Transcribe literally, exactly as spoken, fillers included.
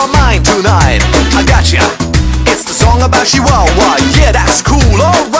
my mind tonight. I gotcha. It's the song about Chihuahua. Yeah, that's cool. Alright.